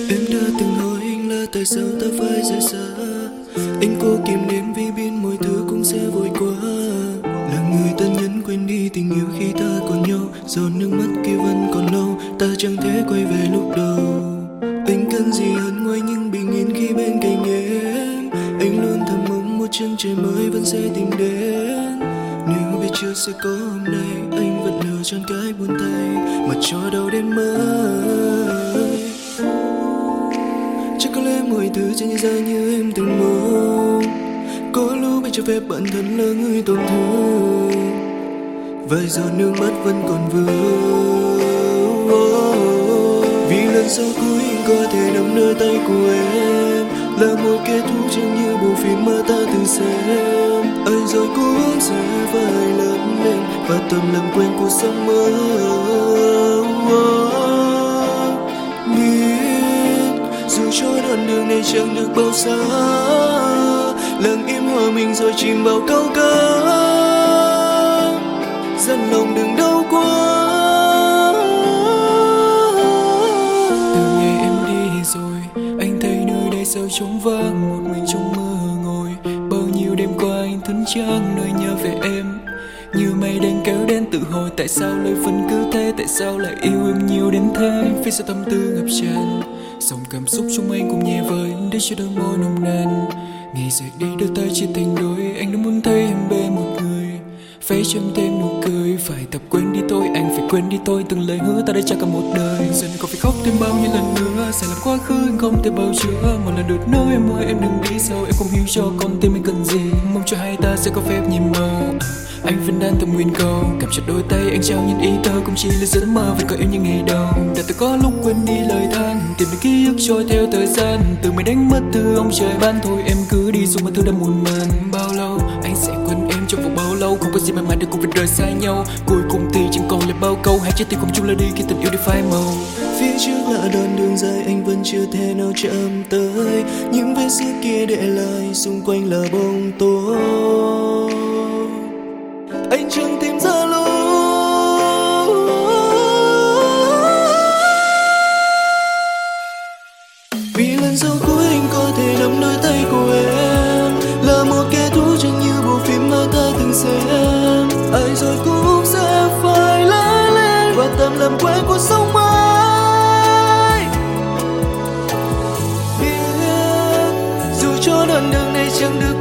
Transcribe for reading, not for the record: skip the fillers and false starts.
Em đã từng hỏi anh là tại sao ta phải rời xa. Anh cố kìm nén vì biết mọi thứ cũng sẽ vội qua. Là người ta nhẫn quên đi tình yêu khi ta còn nhau. Giọt nước mắt kia vẫn còn lâu, ta chẳng thể quay về lúc đầu. Anh cần gì hơn ngoài những bình yên khi bên cạnh em. Anh luôn thầm mong một chân trời mới vẫn sẽ tìm đến. Nếu biết chưa sẽ có hôm nay, anh vẫn lựa chọn cái buông tay mà cho đau đến mới. Chắc có lẽ mọi thứ chẳng như ra như em từng mong. Có lúc anh cho phép bản thân là người tổn thương. Vài giọt nước mắt vẫn còn vương. Vì lần sau cuối anh có thể nắm nơi tay của em. Là một kết thúc chẳng như bộ phim mà ta từng xem. Anh rồi cũng sẽ phải lớn lên và tầm làm quen cuộc sống mới. Dù cho đoạn đường này chẳng được bao xa, lặng im hòa mình rồi chìm vào câu ca. Dần lòng đừng đau quá. Từ ngày em đi rồi, anh thấy nơi đây sao trống vắng. Một mình trong mơ ngồi, bao nhiêu đêm qua anh thẫn trắng nơi nhớ về em. Như mây đen kéo đến tự hỏi tại sao lời phân cứ thế. Tại sao lại yêu em nhiều đến thế. Phía sau tâm tư ngập tràn, dòng cảm xúc trong anh cũng nhẹ vời để cho đôi môi nồng nàn. Ngày dậy đi đôi tay chia thành đôi, anh đã muốn thấy em bên một người. Phải chấm thêm nụ cười, phải tập quên đi tôi. Anh phải quên đi tôi, từng lời hứa ta đã trao cả một đời. Giờ này còn phải khóc thêm bao nhiêu lần nữa. Sẽ làm quá khứ anh không thể bao chữa. Một lần được nói em ơi em đừng đi sao. Em không hiểu cho con tim anh cần gì. Mong cho hai ta sẽ có phép nhìn màu. Anh vẫn đang thầm nguyện cầu, cầm chặt đôi tay anh trao những ý tơ. Cũng chỉ là giấc mơ vẫn có yêu như ngày đầu. Đã từng có lúc quên đi lời than, tìm được ký ức trôi theo thời gian. Từ mây đánh mất thứ ông trời ban. Thôi em cứ đi dù mọi thứ đã muộn màng. Bao lâu anh sẽ quên em trong vòng bao lâu. Không có gì mãi để cùng việc rời xa nhau. Cuối cùng thì chẳng còn lại bao câu. Hai trái tim cùng chung là đi khi tình yêu đi phai màu. Phía trước là đoạn đường dài anh vẫn chưa thể nào chạm tới. Những vết xước kia để lại xung quanh là bóng tối. Anh chẳng tìm ra lối. Vì lần sau cuối anh có thể nắm đôi tay của em. Là một kết thúc chẳng như bộ phim mà ta từng xem. Ai rồi cũng sẽ phải lớn lên và tạm làm quen cuộc sống mới. Biết dù cho đoạn đường này chẳng được